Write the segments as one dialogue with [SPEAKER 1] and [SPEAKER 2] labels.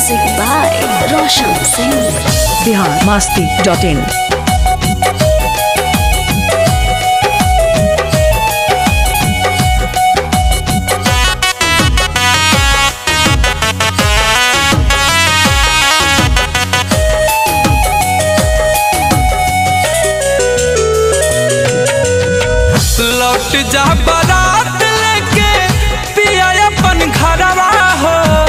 [SPEAKER 1] Music by Roshan Singh.
[SPEAKER 2] biharmasti.in.
[SPEAKER 3] लौट जा बारात लेके पिया अपन घरवा हो।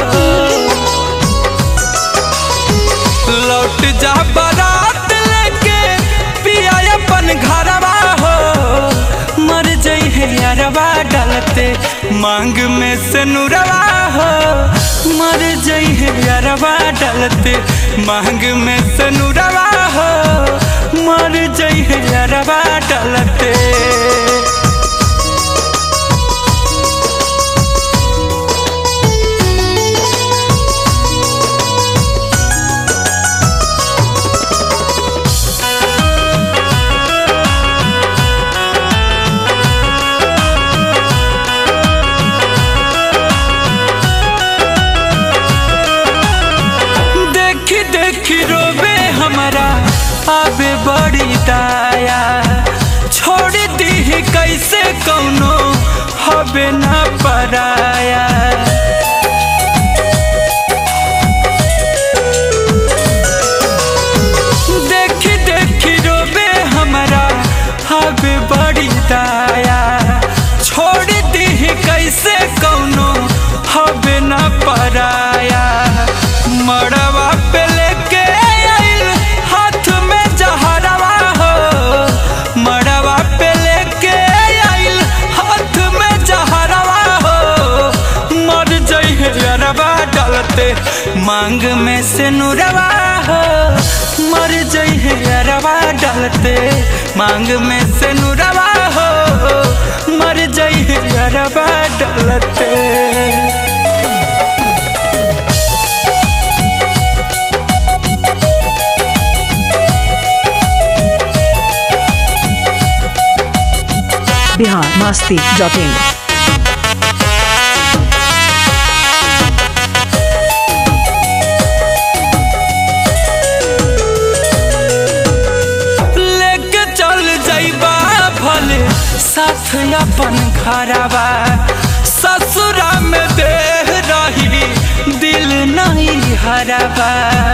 [SPEAKER 3] लौट जा बारात लेके पिया अपन घरवा हो। मर जई है यारवा डालते मांग में से नुरवा हो। मर जई है यारवा डालते मांग में से नुरवा हो। मर जई है यारवा डालते। देखी रोवे हमारा आबे बड़ी दाया। छोड़ दी कैसे कौनो हबे ना पराया। देखी रोवे हमारा आबे बड़ी दाया। छोड़ दी कैसे कौनो हबे ना पराया। मड़वा पे लेके आइल हाथ में जहरवा हो। मड़वा पे लेके आइल हाथ में जहरवा हो। मर जई है यारवा डालते मांग में से नुरवा हो। मर जई है यारवा डालते मांग में से नुरवा हो। मर जई है यारवा डालते।
[SPEAKER 2] biharmasti.in.
[SPEAKER 3] लेके चल जाइबा भले साथ अपन घरवा। ससुरा में देह रही दिल नहीं हरवा।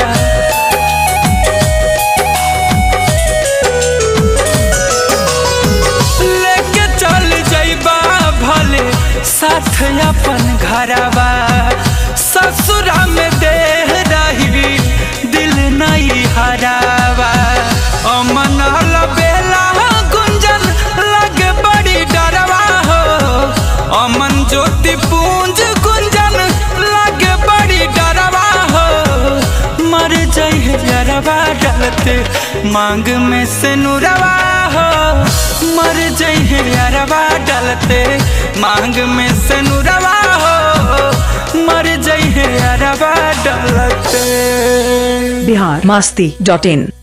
[SPEAKER 3] भले साथ अपन घरवा। ससुरा में देह रही दिल नहीं हरावा। अमन बेला गुंजन लगे बड़ी डरवा हो। अमन ज्योति पूंज गुंजन लगे बड़ी डरवा हो। मर जई है यारवा डालते मांग में से नुरवा हो। मर जई है यारवा डालते मांग में से नुरवा हो। मर जई है यारवा डालते।
[SPEAKER 2] biharmasti.in.